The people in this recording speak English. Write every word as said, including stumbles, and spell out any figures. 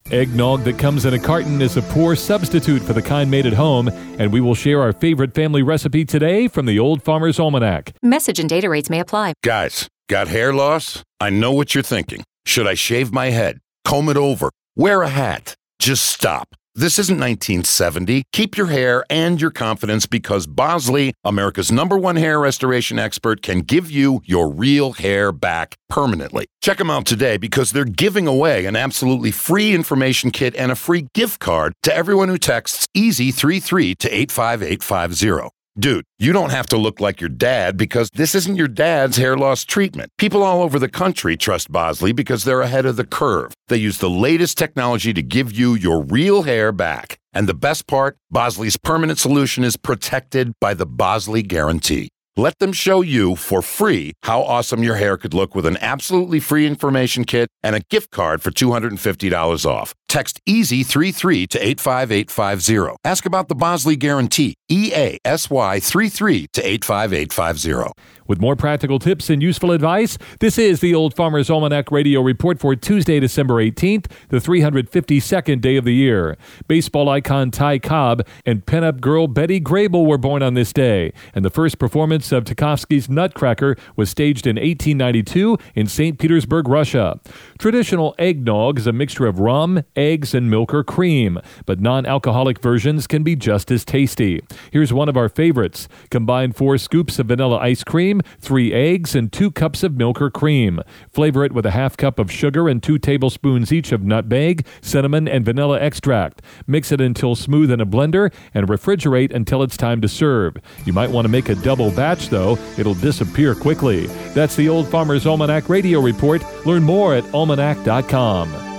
Eggnog that comes in a carton is a poor substitute for the kind made at home, and we will share our favorite family recipe today from the Old Farmer's Almanac. Message and data rates may apply. Guys, got hair loss? I know what you're thinking. Should I shave my head? Comb it over? Wear a hat? Just stop. This isn't nineteen seventy. Keep your hair and your confidence because Bosley, America's number one hair restoration expert, can give you your real hair back permanently. Check them out today because they're giving away an absolutely free information kit and a free gift card to everyone who texts EASY thirty-three to eight five eight five zero. Dude, you don't have to look like your dad because this isn't your dad's hair loss treatment. People all over the country trust Bosley because they're ahead of the curve. They use the latest technology to give you your real hair back. And the best part, Bosley's permanent solution is protected by the Bosley Guarantee. Let them show you for free how awesome your hair could look with an absolutely free information kit and a gift card for two hundred fifty dollars off. Text EASY thirty-three to eight five eight five zero. Ask about the Bosley Guarantee. E A S Y thirty-three to eight five eight five zero. With more practical tips and useful advice, this is the Old Farmer's Almanac Radio Report for Tuesday, December eighteenth, the three hundred fifty-second day of the year. Baseball icon Ty Cobb and pinup girl Betty Grable were born on this day, and the first performance of Tchaikovsky's Nutcracker was staged in eighteen ninety-two in Saint Petersburg, Russia. Traditional eggnog is a mixture of rum, eggs, and milk or cream, but non-alcoholic versions can be just as tasty. Here's one of our favorites. Combine four scoops of vanilla ice cream, three eggs, and two cups of milk or cream. Flavor it with a half cup of sugar and two tablespoons each of nutmeg, cinnamon, and vanilla extract. Mix it until smooth in a blender and refrigerate until it's time to serve. You might want to make a double batch, though. It'll disappear quickly. That's the Old Farmer's Almanac Radio Report. Learn more at almanac dot com.